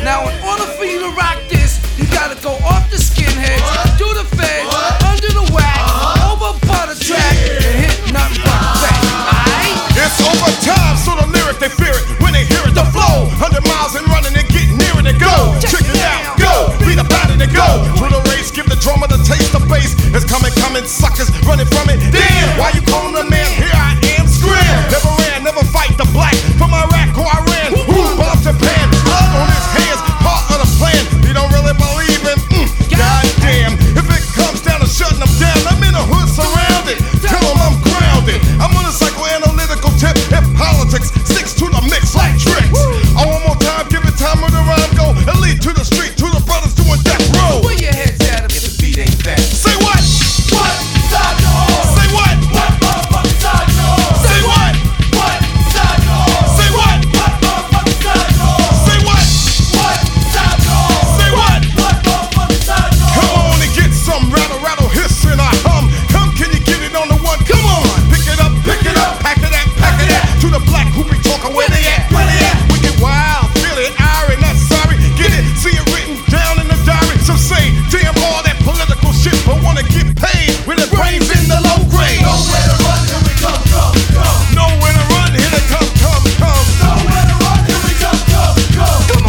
Now in order for you to rock this, you gotta go off the skinheads, do the feds, under the wax, over part of track, and hit nothing but back. Aight? It's overtime, so the lyric they fear it when they hear it. The flow, 100 miles and running and getting nearer to go. Check it out, go, beat about it and go. Through the race, give the drummer the taste of bass. It's coming, suckers running from it. Damn, why you calling the man? Here I am, scram. Never ran, never fight the black from Iraq or Iran. Who Bob Japan? Blood on his hands, part of the plan. He don't really believe in. Goddamn, if it comes down to shutting them down, I'm in a hood surrounded. Tell them I'm grounded. I'm on a psychoanalytical tip. If politics sticks to the mix like tricks. Oh, one more time, give it time where the rhyme go. And lead to the street, to the brothers doing death row. Where your heads at if the beat ain't that? Say what? What side you on? Say what? What motherfucking side you on? Say what? What side you on? Say what? What motherfucking side you on? Say what? What side you on? Say what? What motherfucking side you on? Come on and get some rattle, rattle, hiss and I hum. Come, can you get it on the one? Come on, pick it up, pack it up, pack it up. To the black who be talking, where they at? Where they at? We get wild, feel it, iron, not sorry. Get it, see it written down in the diary. Some say, damn all that political shit, but wanna get paid with their brains in the low grade. Nowhere to run, here we come. Nowhere to run, here they come. Nowhere to run, here we come. Come on.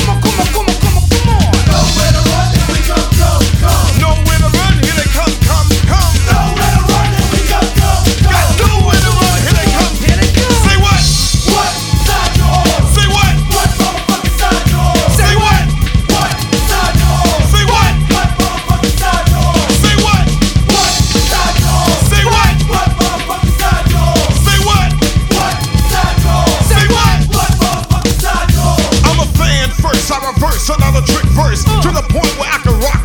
Nowhere to run, here we come. Nowhere to run, here they come. Nowhere to run, here we come. Got nowhere to run, here they come. Here they come. Say what? What side you on? Say what? What motherfucking side you on? Say what? What side you on? Say what? What motherfucking side you on? Say what? What side you on? Say what? What motherfucking side you on? Say what? What side you on? Say what? What motherfucking side you on? I'm a fan first, I reverse another trick verse to the point where I can rock